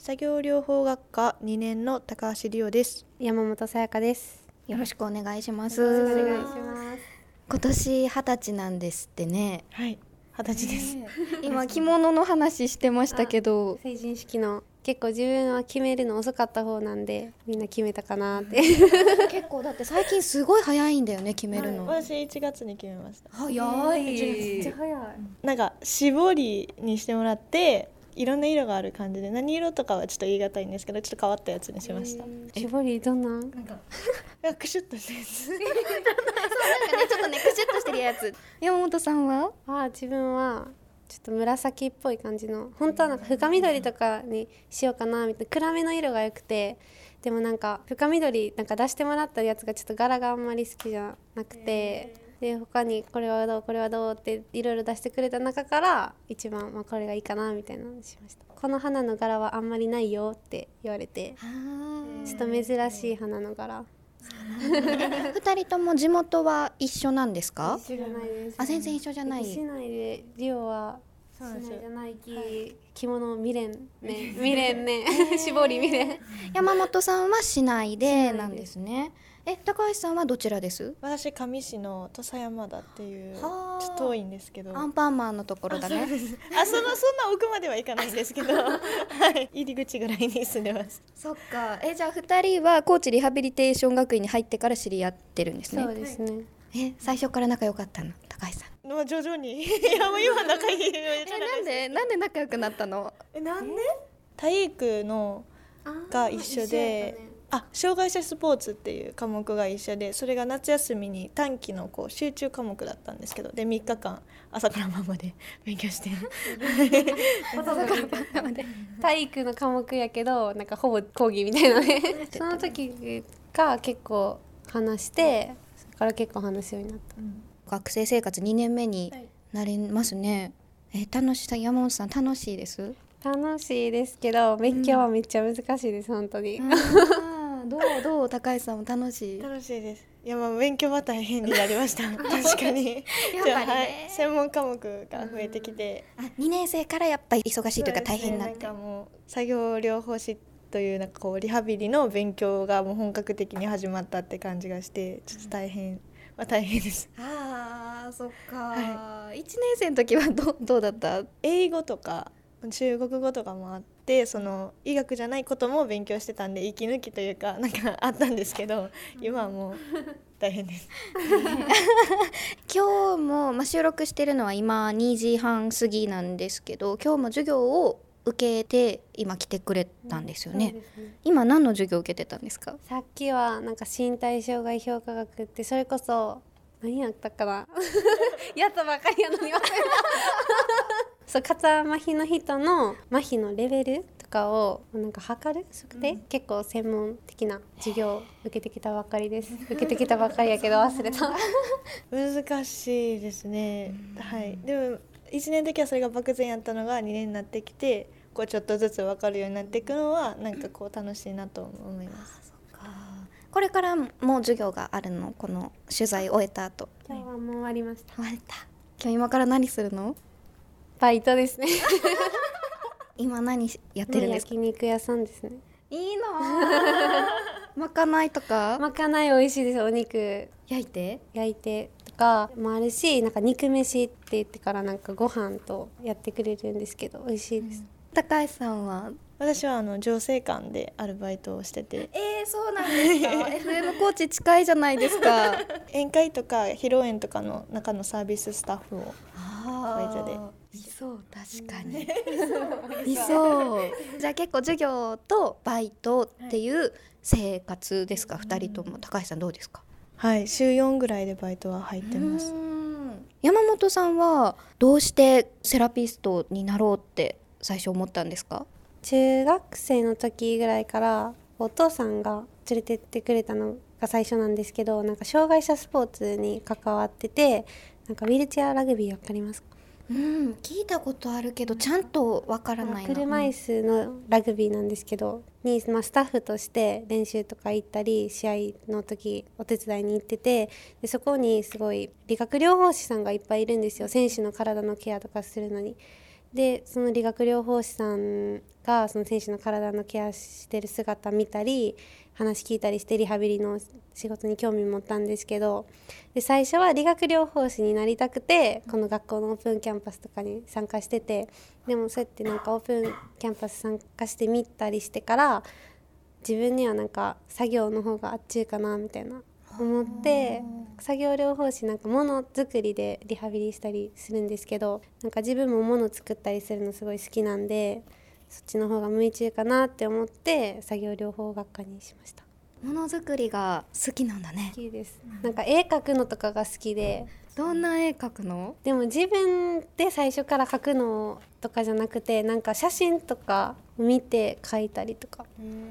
作業療法学科2年の高橋理央です。 山本さやかです。 よろしくお願いします。 お願いします。 今年20歳なんですってね。 はい、20歳です。 今着物の話してましたけど、 成人式の結構自分は決めるの遅かった方なんで、みんな決めたかなって結構だって最近すごい早いんだよね、決めるの。 私1月に決めました。 早い。 めっちゃ早い。 なんか絞りにしてもらっていろんな色がある感じで、何色とかはちょっと言い難いんですけど、ちょっと変わったやつにしました。 絞りどんな？ なんかクシュッとしたやつそうなんかね、ちょっとねクシュッとしてるやつ。山本さんは？ 自分はちょっと紫っぽい感じの、本当はなんか深緑とかにしようかなみたいな、暗めの色が良くて、でもなんか深緑なんか出してもらったやつがちょっと柄があんまり好きじゃなくて、で他にこれはどうこれはどうっていろいろ出してくれた中から一番、これがいいかなみたいなのにしました。この花の柄はあんまりないよって言われて、ちょっと珍しい花の柄。 2人とも地元は一緒なんですか？ 一緒じゃないです。 全然一緒じゃない。 市内でリオは市内じゃない着物見れんね絞り見れん。 山本さんは市内でなんですね。高橋さんはどちらです？ 私上市の土佐山田っていうちょはあっと遠いんですけど、 アンパンマンのところだね。 そんな奥まではいかないんですけどはい、入り口ぐらいに住んでます。 そっか。じゃあ2人は高知リハビリテーション学院に入ってから知り合ってるんですね。 そうですね。 最初から仲良かったの？高橋さん。 徐々にいやもう今仲いいなんで仲良くなったの？ なんで体育のが一緒で、障害者スポーツっていう科目が一緒で、それが夏休みに短期の集中科目だったんですけど、で3日間朝から晩まで勉強して体育の科目やけどなんかほぼ講義みたいなねその時が結構話して、それから結構話すようになった、 学生生活2年目になりますね。楽しさ、山本さん楽しいです？ 楽しいですけど勉強はめっちゃ難しいです、本当に。 どう高橋さんも楽しい？ 楽しいです。いや勉強は大変になりました確かにやっぱりね、 専門科目が増えてきて、 2年生からやっぱり忙しいというか大変になって、 なんかもう作業療法士というリハビリの勉強がもう本格的に始まったって感じがして、ちょっと大変です。 そっか、1年生の時はどうだった？ 英語とか中国語とかもあって、その医学じゃないことも勉強してたんで、息抜きというかなんかあったんですけど、今はもう大変です今日も、収録してるのは今2時半過ぎなんですけど、今日も授業を受けて今来てくれたんですよね。 そうですね。 今何の授業を受けてたんですか？ さっきはなんか身体障害評価学って、それこそ何やったかなやったばかりやのに忘れたそう肩麻痺の人の麻痺のレベルとかをなんか測る測定、結構専門的な授業を受けてきたばっかりです。受けてきたばっかりやけど忘れた難しいですね、はい。でも1年の時はそれが漠然やったのが2年になってきて、ちょっとずつ分かるようになっていくのはなんか楽しいなと思います。 これからも授業があるの？この取材終えた後。 今日はもう終わりました。 終わった。今日今から何するの？ バイトですね今何やってるんですか？ 焼肉屋さんですね。 いいなまかないとか？ まかない美味しいです。お肉焼いてとかもあるし、なんか肉飯って言ってからなんかご飯とやってくれるんですけど美味しいです、 高橋さんは？ 私は浄水館でアルバイトをしてて。 そうなんですかFM 高知近いじゃないですか宴会とか披露宴とかの中のサービススタッフをバイトで。 いそう、確かにいそうじゃあ結構授業とバイトっていう生活ですか、2人とも。高橋さんどうですか？ はい、週4ぐらいでバイトは入ってます。 山本さんはどうしてセラピストになろうって最初思ったんですか？ 中学生の時ぐらいからお父さんが連れてってくれたのが最初なんですけど、なんか障害者スポーツに関わってて、なんかウィルチェアラグビーわかりますか？ 聞いたことあるけどちゃんとわからないな。 車椅子のラグビーなんですけどに、スタッフとして練習とか行ったり試合の時お手伝いに行ってて、でそこにすごい理学療法士さんがいっぱいいるんですよ、選手の体のケアとかするのに。 でその理学療法士さんがその選手の体のケアしてる姿見たり話聞いたりしてリハビリの仕事に興味持ったんですけど、で最初は理学療法士になりたくてこの学校のオープンキャンパスとかに参加してて、でもそうやってなんかオープンキャンパス参加してみたりしてから自分にはなんか作業の方があっちゅうかなみたいな思って、作業療法士なんか物作りでリハビリしたりするんですけど、なんか自分も物作ったりするのすごい好きなんでそっちの方が向いてるかなって思って作業療法学科にしました。 ものづくりが好きなんだね。 好きです。なんか絵描くのとかが好きで。 どんな絵描くの？ でも自分で最初から描くのとかじゃなくて、なんか写真とか見て描いたりとか。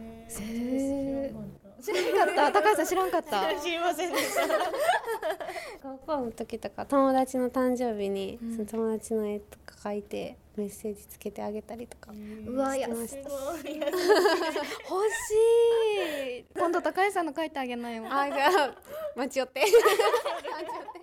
知らんかった。高橋さん知らんかった。 知りませんでした高校の時とか友達の誕生日にその友達の絵とか描いてメッセージつけてあげたりとかうわ、 してました。 欲しい。今度高橋さんの描いてあげないよ。 あ、じゃあ待ち寄って